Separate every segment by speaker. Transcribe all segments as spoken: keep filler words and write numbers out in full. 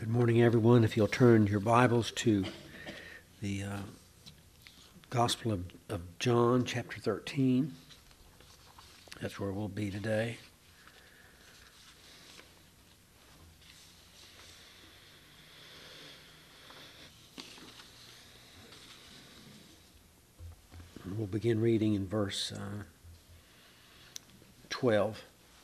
Speaker 1: Good morning, everyone. If you'll turn your Bibles to the uh, Gospel of, of John, chapter thirteen. That's where we'll be today. We'll begin reading in verse uh, twelve.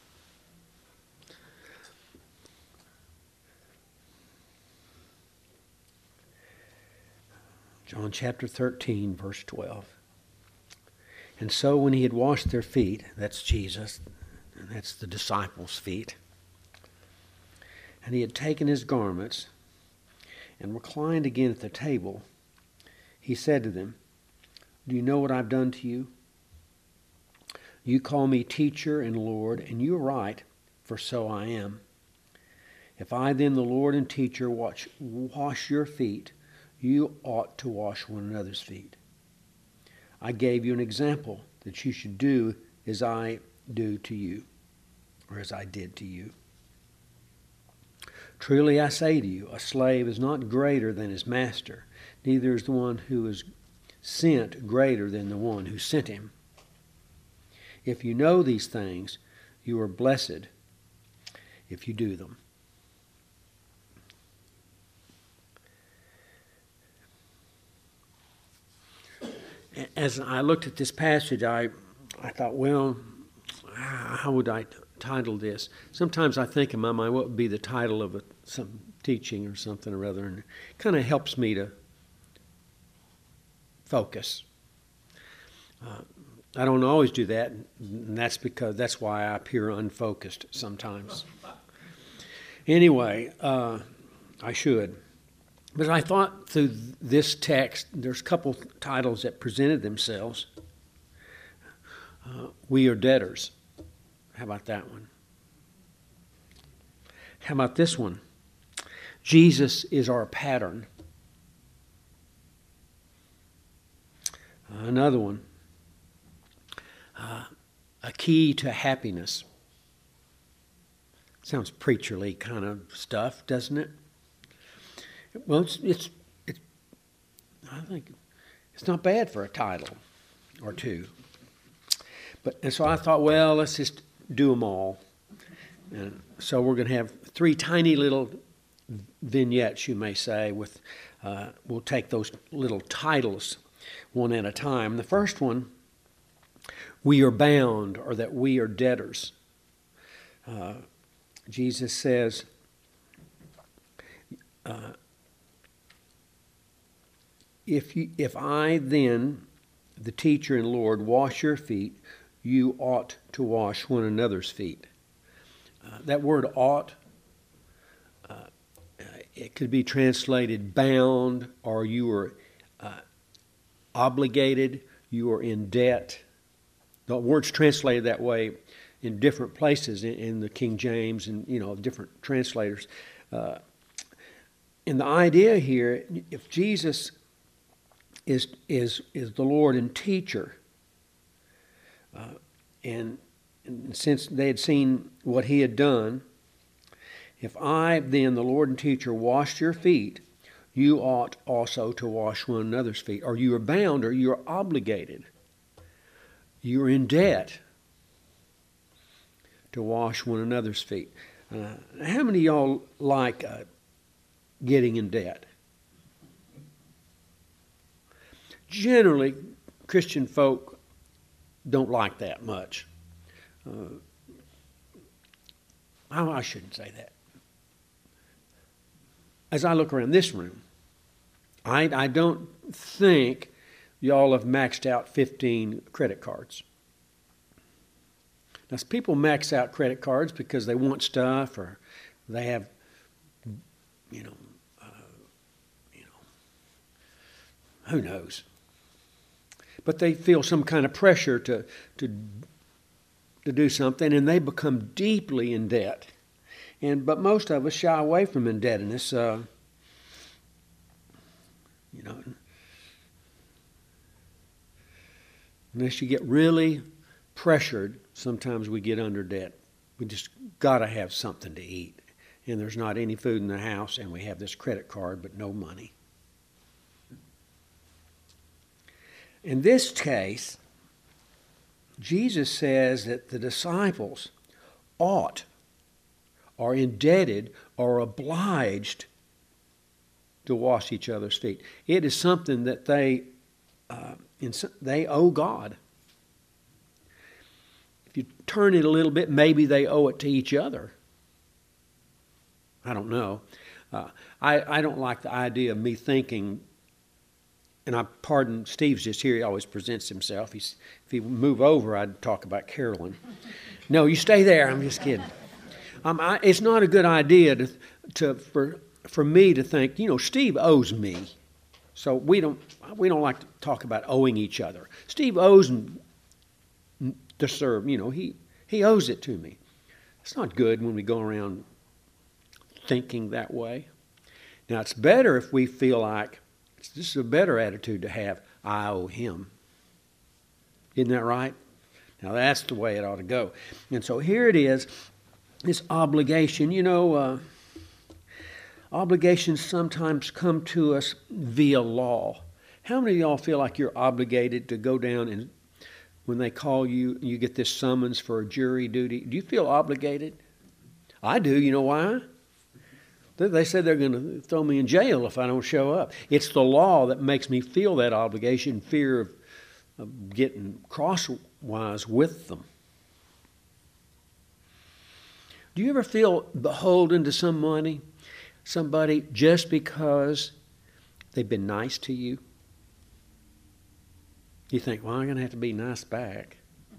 Speaker 1: John chapter thirteen, verse twelve. And so when he had washed their feet, that's Jesus, and that's the disciples' feet, and he had taken his garments and reclined again at the table, he said to them, "Do you know what I've done to you? You call me teacher and Lord, and you are right, for so I am. If I then, the Lord and teacher, wash, wash your feet, you ought to wash one another's feet. I gave you an example that you should do as I do to you, or as I did to you. Truly I say to you, a slave is not greater than his master, neither is the one who is sent greater than the one who sent him. If you know these things, you are blessed if you do them." As I looked at this passage, I, I thought, well, how would I t- title this? Sometimes I think in my mind, what would be the title of a, some teaching or something or other, and it kind of helps me to focus. Uh, I don't always do that, and that's because that's why I appear unfocused sometimes. Anyway, uh, I should. But I thought through this text, there's a couple titles that presented themselves. Uh, we are debtors. How about that one? How about this one? Jesus is our pattern. Uh, another one. Uh, a key to happiness. Sounds preacherly kind of stuff, doesn't it? Well, it's, it's, it's, I think it's not bad for a title or two. But and so I thought, well, let's just do them all. And so we're going to have three tiny little vignettes, you may say, with, uh, we'll take those little titles one at a time. The first one, we are bound, or that we are debtors. Uh, Jesus says, uh, If you, if I then, the teacher and Lord, wash your feet, you ought to wash one another's feet. Uh, that word ought, uh, it could be translated bound, or you are uh, obligated, you are in debt. The word's translated that way in different places in, in the King James and, you know, different translators. Uh, and the idea here, if Jesus is is is the Lord and teacher, uh, and, and since they had seen what he had done, if I then, the Lord and teacher, washed your feet, you ought also to wash one another's feet. Or you are bound, or you are obligated, you are in debt to wash one another's feet. Uh, how many of y'all like uh, getting in debt? Generally, Christian folk don't like that much. Uh, I, I shouldn't say that. As I look around this room, I, I don't think y'all have maxed out fifteen credit cards. Now, people max out credit cards because they want stuff, or they have, you know, uh, you know, who knows. But they feel some kind of pressure to to to do something, and they become deeply in debt. And but most of us shy away from indebtedness. Uh, you know, unless you get really pressured, sometimes we get under debt. We just got to have something to eat. and there's not any food in the house, and we have this credit card but no money. In this case, Jesus says that the disciples ought, are indebted, or obliged to wash each other's feet. It is something that they uh, they owe God. If you turn it a little bit, maybe they owe it to each other. I don't know. Uh, I, I don't like the idea of me thinking, and I pardon Steve's just here, he always presents himself. He's, if he move over, I'd talk about Carolyn. No, you stay there, I'm just kidding. Um, I, it's not a good idea to, to for for me to think, you know, Steve owes me. So we don't we don't like to talk about owing each other. Steve owes to serve, you know, he, he owes it to me. It's not good when we go around thinking that way. Now, it's better if we feel like, this is a better attitude to have, I owe him. Isn't that right? Now, that's the way it ought to go. And so here it is, this obligation. You know, uh, obligations sometimes come to us via law. How many of y'all feel like you're obligated to go down and when they call you, you get this summons for jury duty? Do you feel obligated? I do. You know why? They said they're going to throw me in jail if I don't show up. It's the law that makes me feel that obligation, fear of, of getting crosswise with them. Do you ever feel beholden to somebody, somebody just because they've been nice to you? You think, well, I'm going to have to be nice back.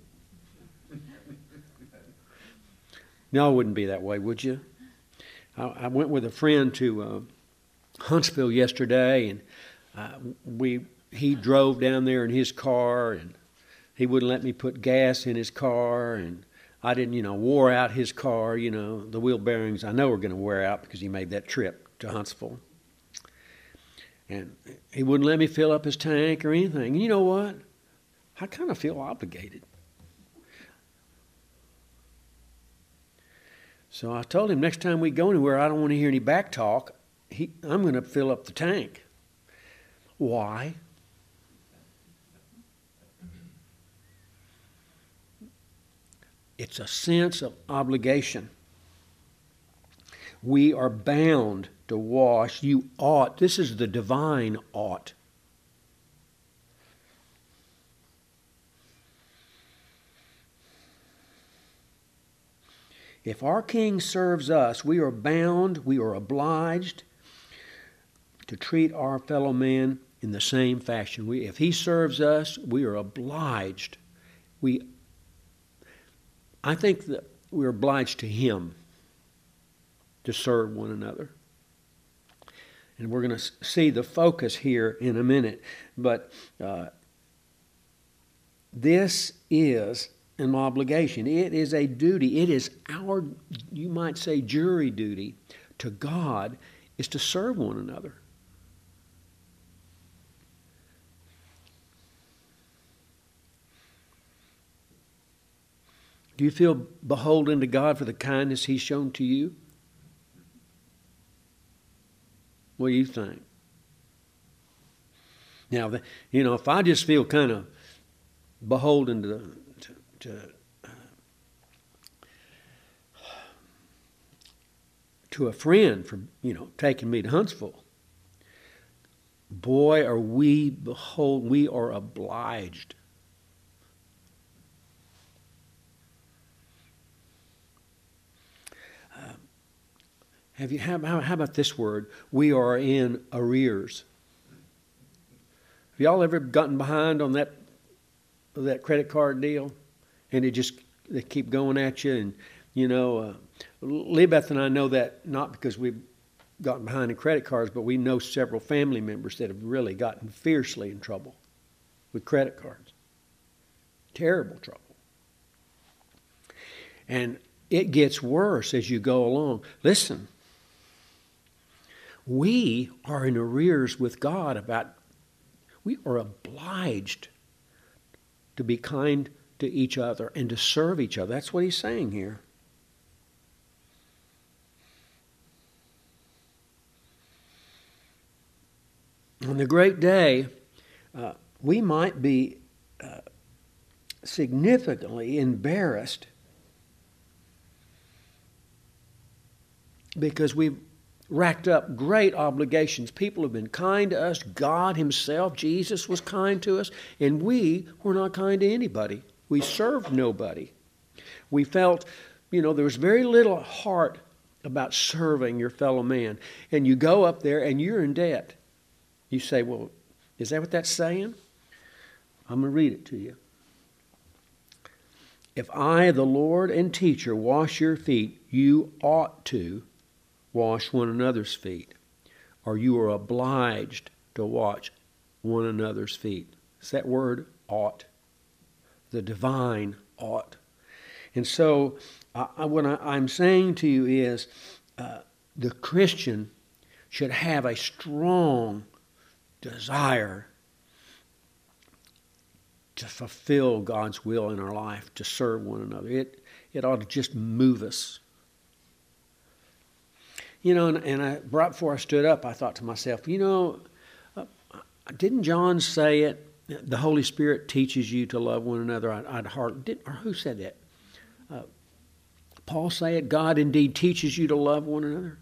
Speaker 1: No, I wouldn't be that way, would you? I, I went with a friend to uh, Huntsville yesterday, and uh, we he drove down there in his car, and he wouldn't let me put gas in his car, and I didn't, you know, wore out his car. You know, the wheel bearings I know are going to wear out because he made that trip to Huntsville. And he wouldn't let me fill up his tank or anything. And you know what? I kind of feel obligated. So I told him next time we go anywhere, I don't want to hear any back talk. He, I'm going to fill up the tank. Why? It's a sense of obligation. We are bound to wash. You ought. This is the divine ought. If our King serves us, we are bound, we are obliged to treat our fellow man in the same fashion. We, if he serves us, we are obliged. We, I think that we're obliged to him to serve one another. And we're going to see the focus here in a minute. But uh, this is an obligation. It is a duty. It is our, you might say, jury duty to God is to serve one another. Do you feel beholden to God for the kindness he's shown to you? What do you think? Now, you know, if I just feel kind of beholden to, to, to, uh, to a friend for, you know, taking me to Huntsville, boy, are we behold, we are obliged. Have you, how, how about this word? We are in arrears. Have y'all ever gotten behind on that that credit card deal? And it just, they keep going at you. And, you know, uh, Libeth and I know that not because we've gotten behind in credit cards, but we know several family members that have really gotten fiercely in trouble with credit cards. Terrible trouble. And it gets worse as you go along. Listen. We are in arrears with God about, we are obliged to be kind to each other and to serve each other. That's what he's saying here. on the great day, uh, we might be uh, significantly embarrassed because we've racked up great obligations. People have been kind to us. God himself, Jesus, was kind to us. And we were not kind to anybody. We served nobody. We felt, you know, there was very little heart about serving your fellow man. And you go up there and you're in debt. You say, well, is that what that's saying? I'm going to read it to you. If I, the Lord and teacher, wash your feet, you ought to wash one another's feet, or you are obliged to wash one another's feet. It's that word, ought. The divine ought. And so uh, what I, I'm saying to you is uh, the Christian should have a strong desire to fulfill God's will in our life, to serve one another. It, it ought to just move us. You know, and, and I, right before I stood up, I thought to myself, you know, uh, didn't John say it? The Holy Spirit teaches you to love one another. I'd, I'd heart, did, or who said that? Uh, Paul say it. God indeed teaches you to love one another.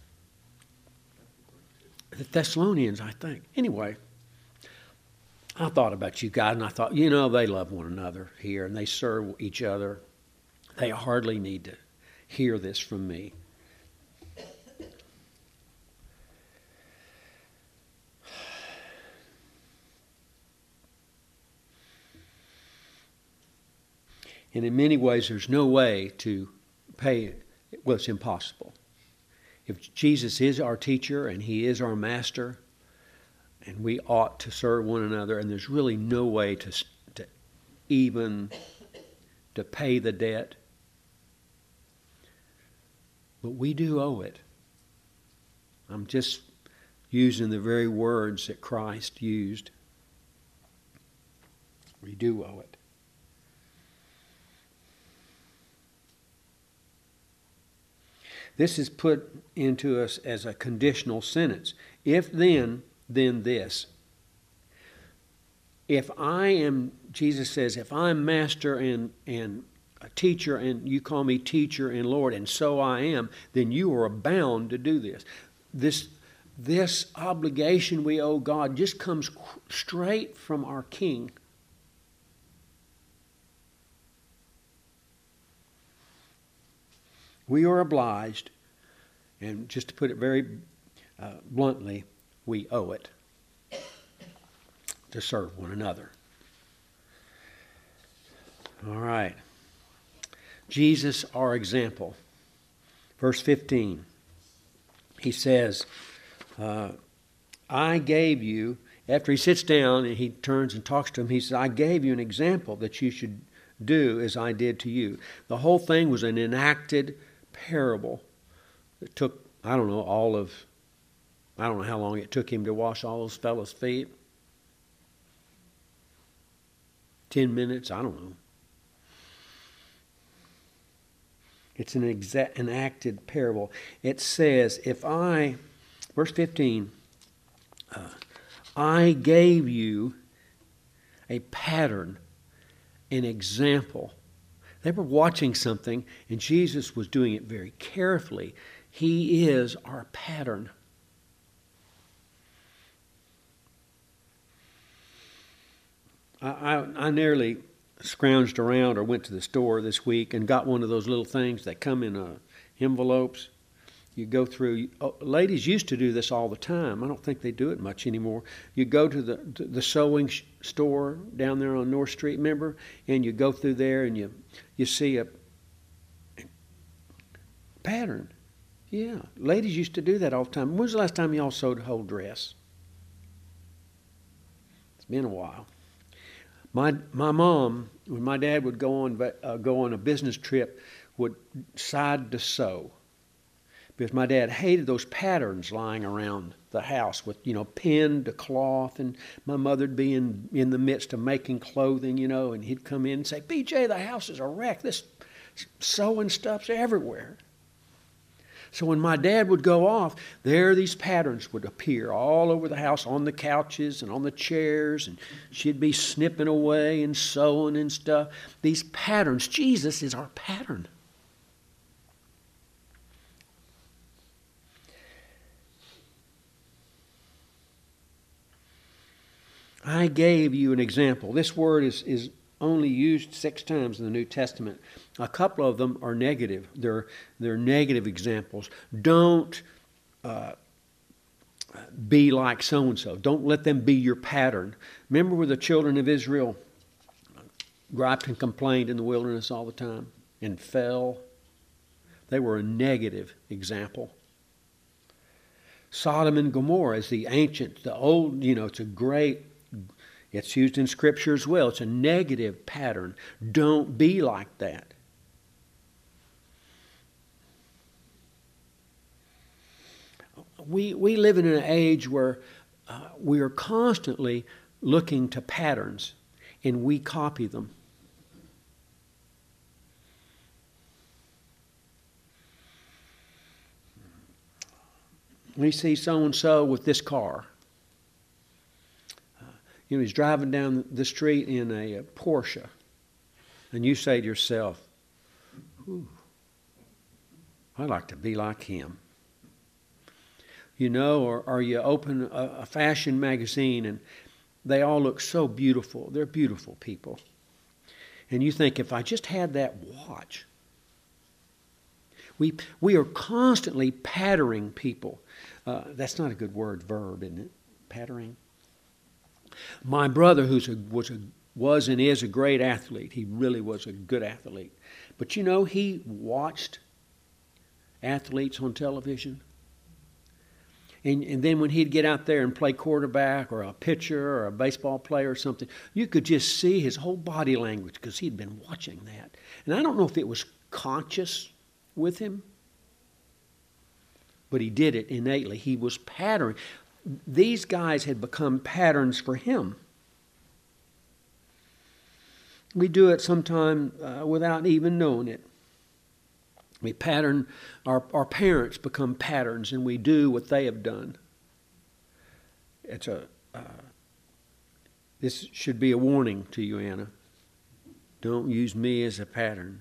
Speaker 1: The Thessalonians, I think. Anyway, I thought about you guys, and I thought, you know, they love one another here, and they serve each other. They hardly need to hear this from me. And in many ways, there's no way to pay. Well, it's impossible. If Jesus is our teacher and he is our master, and we ought to serve one another, and there's really no way to, to even to pay the debt. But we do owe it. I'm just using the very words that Christ used. We do owe it. This is put into us as a conditional sentence. If then, then this. If I am, Jesus says, if I'm master and, and a teacher, and you call me teacher and Lord, and so I am, then you are bound to do this. This, this obligation we owe God just comes straight from our King. We are obliged, and just to put it very uh, bluntly, we owe it to serve one another. All right. Jesus, our example. Verse fifteen. He says, uh, I gave you, after he sits down and he turns and talks to him, he says, I gave you an example that you should do as I did to you. The whole thing was an enacted parable. It took, I don't know, all of, I don't know how long it took him to wash all those fellows' feet. Ten minutes, I don't know. It's an exact, enacted parable. It says, if I, verse fifteen, uh, I gave you a pattern, an example. They were watching something, and Jesus was doing it very carefully. He is our pattern. I, I, I nearly scrounged around or went to the store this week and got one of those little things that come in uh, envelopes. You go through. Oh, ladies used to do this all the time. I don't think they do it much anymore. You go to the to the sewing sh- store down there on North Street, remember? And you go through there and you you see a pattern. Yeah, ladies used to do that all the time. When's the last time y'all sewed a whole dress? It's been a while. My my mom, when my dad would go on uh, go on a business trip, would decide to sew. Because my dad hated those patterns lying around the house with, you know, pinned to cloth, and my mother'd be in, in the midst of making clothing, you know, and he'd come in and say, B J, the house is a wreck. This sewing stuff's everywhere. So when my dad would go off, there these patterns would appear all over the house, on the couches and on the chairs, and she'd be snipping away and sewing and stuff. These patterns, Jesus is our pattern. I gave you an example. This word is, is only used six times in the New Testament. A couple of them are negative. They're, they're negative examples. Don't uh, be like so-and-so. Don't let them be your pattern. Remember where the children of Israel griped and complained in the wilderness all the time and fell? They were a negative example. Sodom and Gomorrah is the ancient, the old, you know, it's a great, it's used in Scripture as well. It's a negative pattern. Don't be like that. We, we live in an age where uh, we are constantly looking to patterns and we copy them. We see so-and-so with this car. Uh, you know, he's driving down the street in a, a Porsche. And you say to yourself, "Ooh, I'd like to be like him." You know, or, or you open a, a fashion magazine and they all look so beautiful. They're beautiful people. And you think, if I just had that watch. We, we are constantly patterning people. Uh, that's not a good word, verb, isn't it? Patterning. My brother, who's a, was a, was and is a great athlete, he really was a good athlete. But you know, he watched athletes on television. And, and then when he'd get out there and play quarterback or a pitcher or a baseball player or something, you could just see his whole body language because he'd been watching that. And I don't know if it was conscious with him, but he did it innately. He was patterning. These guys had become patterns for him. We do it sometimes uh, without even knowing it. We pattern, our, our parents become patterns and we do what they have done. It's a, uh, this should be a warning to you, Anna. Don't use me as a pattern.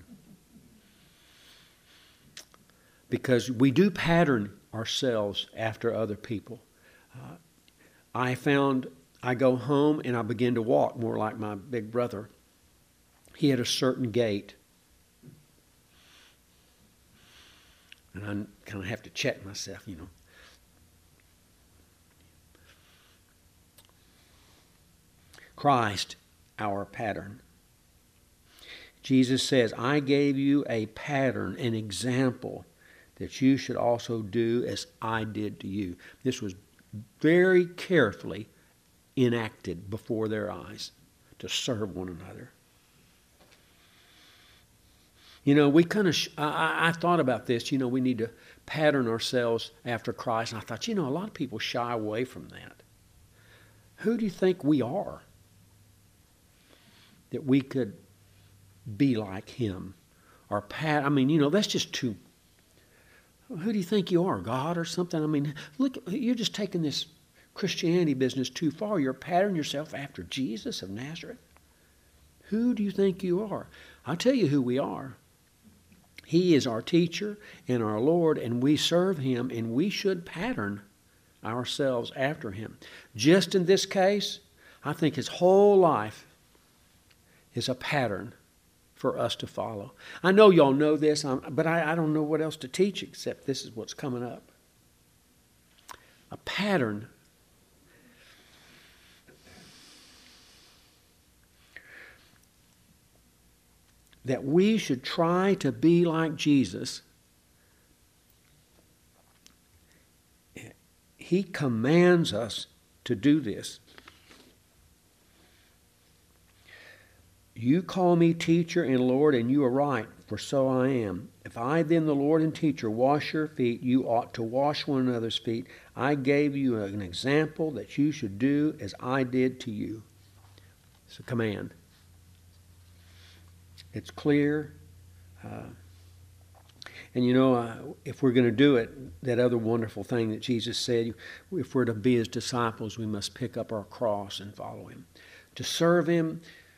Speaker 1: Because we do pattern ourselves after other people. Uh, I found I go home and I begin to walk more like my big brother. He had a certain gait. And I kind of have to check myself, you know. Christ, our pattern. Jesus says, I gave you a pattern, an example, that you should also do as I did to you. This was very carefully enacted before their eyes to serve one another. You know, we kind of, sh- I, I thought about this, you know, we need to pattern ourselves after Christ. And I thought, you know, a lot of people shy away from that. Who do you think we are that we could be like him? Or pat, I mean, you know, that's just too, who do you think you are, God or something? I mean, look, you're just taking this Christianity business too far. You're patterning yourself after Jesus of Nazareth. Who do you think you are? I'll tell you who we are. He is our teacher and our Lord, and we serve him, and we should pattern ourselves after him. Just in this case, I think his whole life is a pattern for us to follow. I know y'all know this, but I, I don't know what else to teach except this is what's coming up. A pattern. That we should try to be like Jesus. He commands us to do this. You call me teacher and Lord, and you are right, for so I am. If I then, the Lord and teacher, wash your feet, you ought to wash one another's feet. I gave you an example that you should do as I did to you. It's a command. It's clear. Uh, And you know, uh, if we're going to do it, that other wonderful thing that Jesus said, if we're to be his disciples, we must pick up our cross and follow him. To serve him,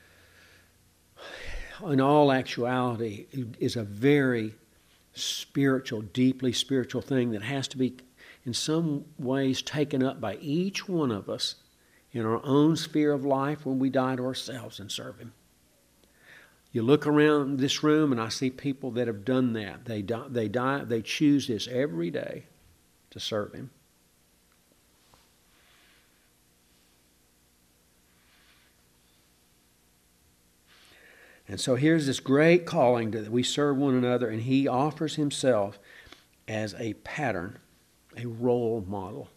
Speaker 1: in all actuality, is a very spiritual, deeply spiritual thing that has to be in some ways taken up by each one of us in our own sphere of life when we die to ourselves and serve him. You look around this room and I see people that have done that. They die, they die, they choose this every day to serve him. And so here's this great calling that we serve one another, and he offers himself as a pattern, a role model.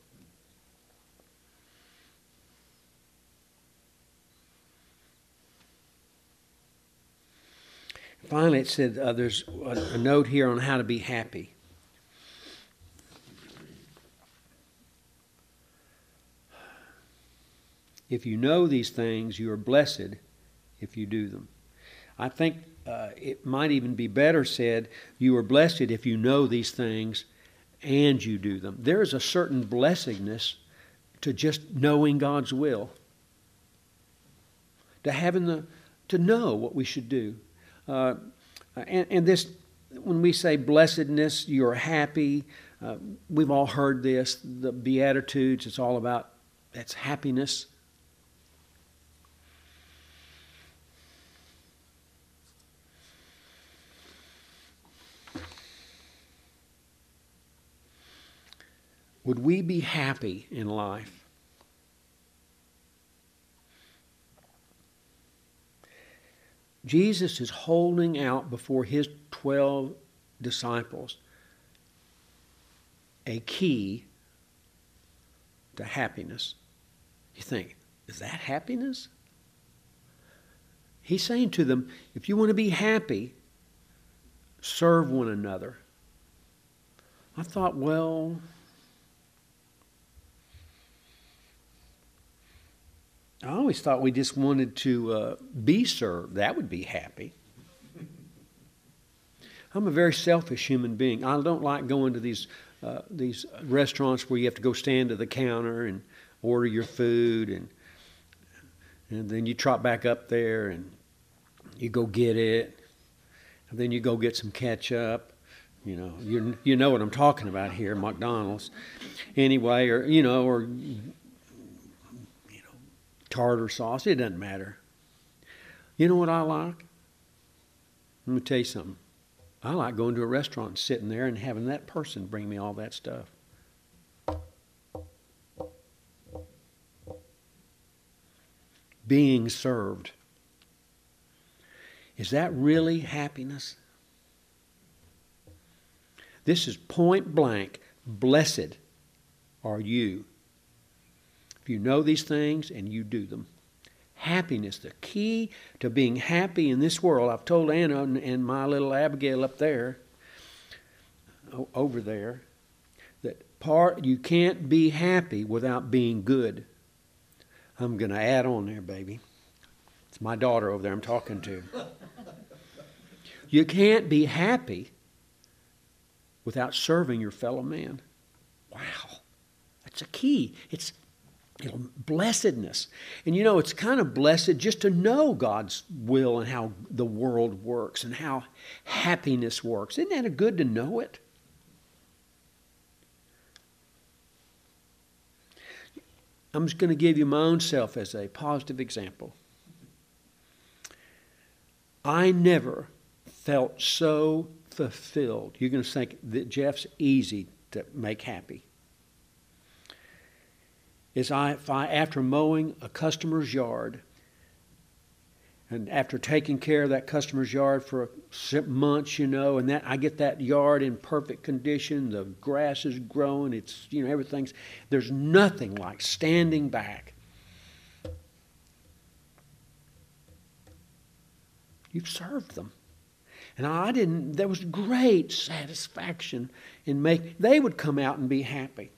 Speaker 1: Finally, it said uh, there's a, a note here on how to be happy. If you know these things, you are blessed if you do them. I think uh, it might even be better said, you are blessed if you know these things and you do them. There is a certain blessedness to just knowing God's will, to having the, to know what we should do. Uh, and, and this, when we say blessedness, you're happy, uh, we've all heard this, the Beatitudes, it's all about, that's happiness. Would we be happy in life? Jesus is holding out before his twelve disciples a key to happiness. You think, is that happiness? He's saying to them, if you want to be happy, serve one another. I thought, well, I always thought we just wanted to uh, be served. That would be happy. I'm a very selfish human being. I don't like going to these uh, these restaurants where you have to go stand to the counter and order your food, and and then you trot back up there and you go get it, and then you go get some ketchup. You know, you you know what I'm talking about here, McDonald's. Anyway, or you know, or tartar sauce, it doesn't matter. You know what I like? Let me tell you something. I like going to a restaurant and sitting there and having that person bring me all that stuff. Being served. Is that really happiness? This is point blank. Blessed are you. You know these things and you do them. Happiness, the key to being happy in this world. I've told Anna and my little Abigail up there, over there, that part you can't be happy without being good. I'm going to add on there, baby. It's my daughter over there I'm talking to. You can't be happy without serving your fellow man. Wow. That's a key. It's You know, blessedness. And you know, it's kind of blessed just to know God's will and how the world works and how happiness works. Isn't that good to know it? I'm just going to give you my own self as a positive example. I never felt so fulfilled. You're going to think that Jeff's easy to make happy. Is I, if I, after mowing a customer's yard, and after taking care of that customer's yard for months, you know, and that I get that yard in perfect condition, the grass is growing, it's, you know, everything's, there's nothing like standing back. You've served them. And I didn't, there was great satisfaction in making, they would come out and be happy.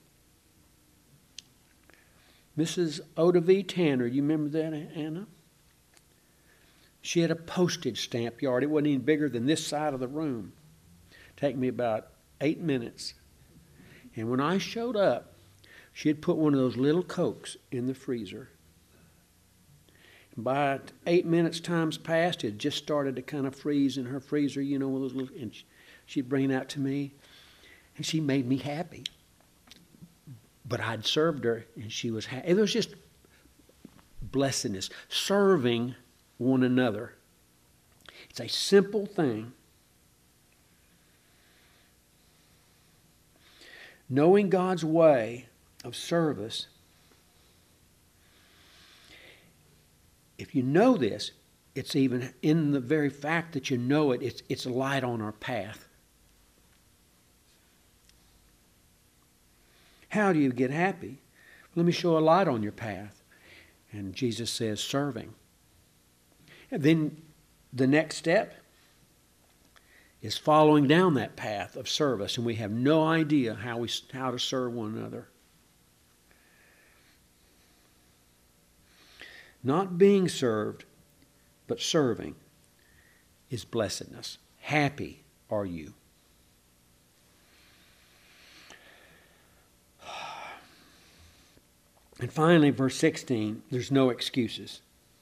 Speaker 1: Missus Oda V. Tanner, you remember that, Anna? She had a postage stamp yard. It wasn't even bigger than this side of the room. take me about eight minutes. And when I showed up, she had put one of those little Cokes in the freezer. By eight minutes times passed, it just started to kind of freeze in her freezer, you know, with those little, and she'd bring it out to me, and she made me happy. But I'd served her, and she was happy. It was just blessedness, serving one another. It's a simple thing. Knowing God's way of service. If you know this, it's even in the very fact that you know it, it's, it's a light on our path. How do you get happy? Let me show a light on your path. And Jesus says, serving. And then the next step is following down that path of service, and we have no idea how we how to serve one another. Not being served, but serving is blessedness. Happy are you. And finally, verse sixteen, there's no excuses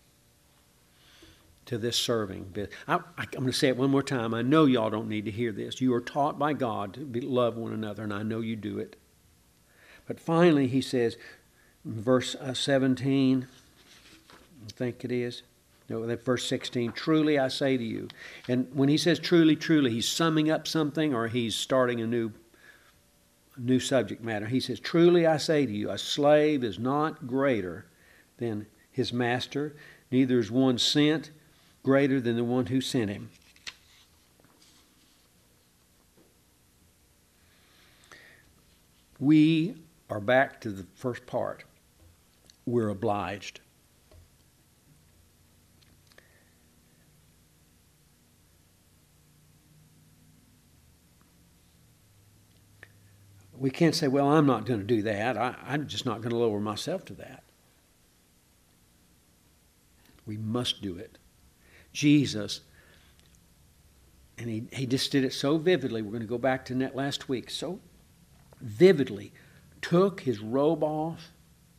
Speaker 1: to this serving. I, I, I'm going to say it one more time. I know y'all don't need to hear this. You are taught by God to be, love one another, and I know you do it. But finally, he says, in verse uh, seventeen, I think it is. No, that verse sixteen, truly I say to you. And when he says truly, truly, he's summing up something or he's starting a new, a new subject matter. He says, truly I say to you, a slave is not greater than his master, neither is one sent greater than the one who sent him. We are back to the first part. We're obliged. We can't say, well, I'm not going to do that. I, I'm just not going to lower myself to that. We must do it. Jesus, and he, he just did it so vividly. We're going to go back to that last week. So vividly took his robe off.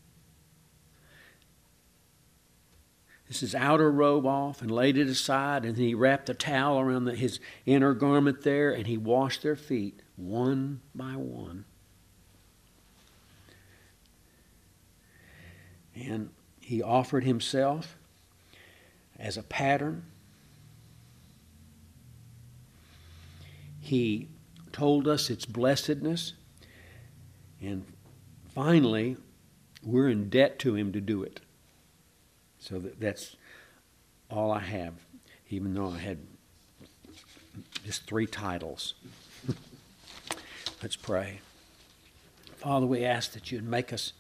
Speaker 1: This is outer robe off and laid it aside, and then he wrapped a towel around the, his inner garment there, and he washed their feet one by one. And he offered himself as a pattern. He told us its blessedness. And finally, we're in debt to him to do it. So that, that's all I have, even though I had just three titles. Let's pray. Father, we ask that you'd make us,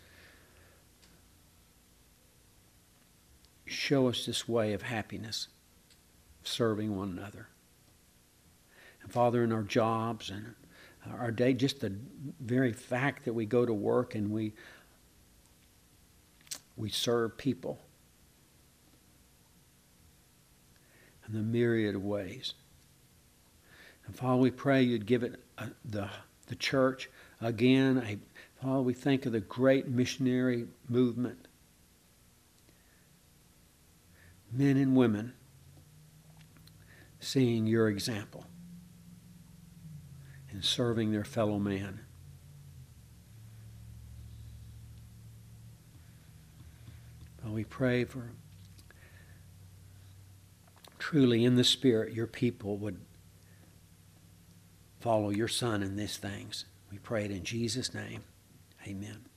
Speaker 1: show us this way of happiness, serving one another. And Father, in our jobs and our day, just the very fact that we go to work and we we serve people in the myriad of ways. And Father, we pray you'd give it uh, the the church again. A, Father, we think of the great missionary movement. Men and women seeing your example and serving their fellow man. Well, we pray for truly in the Spirit your people would follow your Son in these things. We pray it in Jesus' name. Amen.